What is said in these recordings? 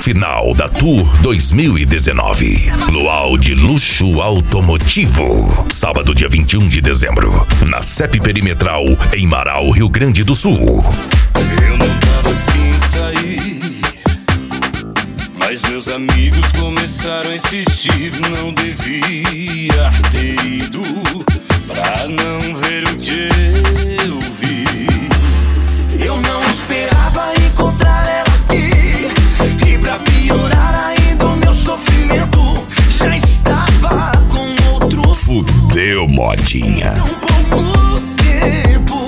Final da Tour 2019. Luau de Luxo Automotivo. Sábado, dia 21 de dezembro. Na CEP Perimetral, em Marau, Rio Grande do Sul. Eu não tava afim de sair, mas meus amigos começaram a insistir. Não devia ter ido pra não ver o que eu vi. Eu não esperava encontrar ela aqui, e pra piorar ainda o meu sofrimento já estava com outro. Fudeu, modinha. Pouco tempo.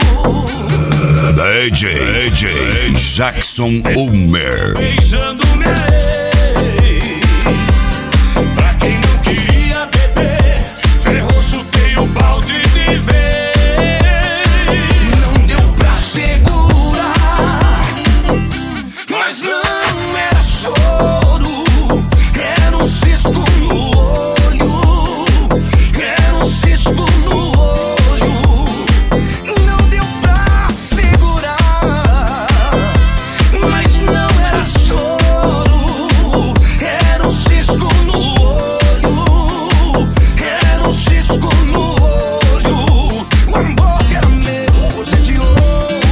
DJ Jackson Ulmer. Beijando minha ex. Pra quem não queria beber, ferrou, chutei o balde de vez. Não deu pra segurar, mas não era choro, era um cisco no olho, era um cisco no olho. Não deu pra segurar, mas não era choro, era um cisco no olho, era um cisco no olho. O amor que era meu, hoje é de outro.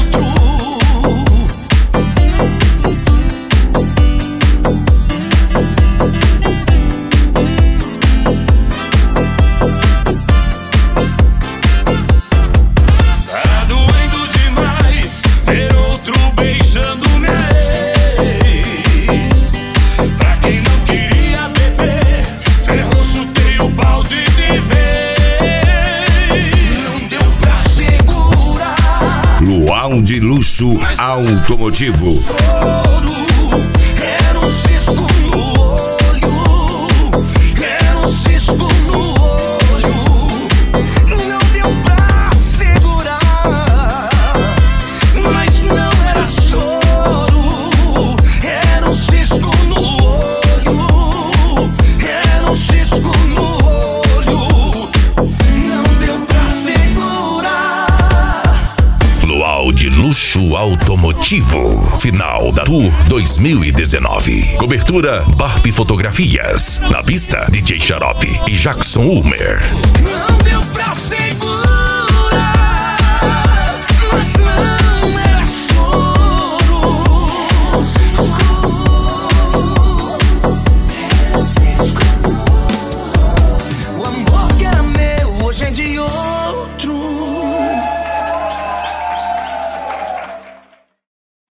Tá doendo demais ver outro beijando minha ex. Pra quem não queria beber, ferrou, chutei o balde de vez. Não deu pra segurar, Luau de Luxo Automotivo. choro, era um cisco no olho, era um cisco no olho. Não deu pra segurar, mas não era choro, era um cisco no olho, era um cisco no olho. Não deu pra segurar. Luau de Luxo Automotivo. Final da Tour 2019. Cobertura Barp Fotografias. Na pista, DJ Xarope e Jackson Ulmer. Não deu pra segurar.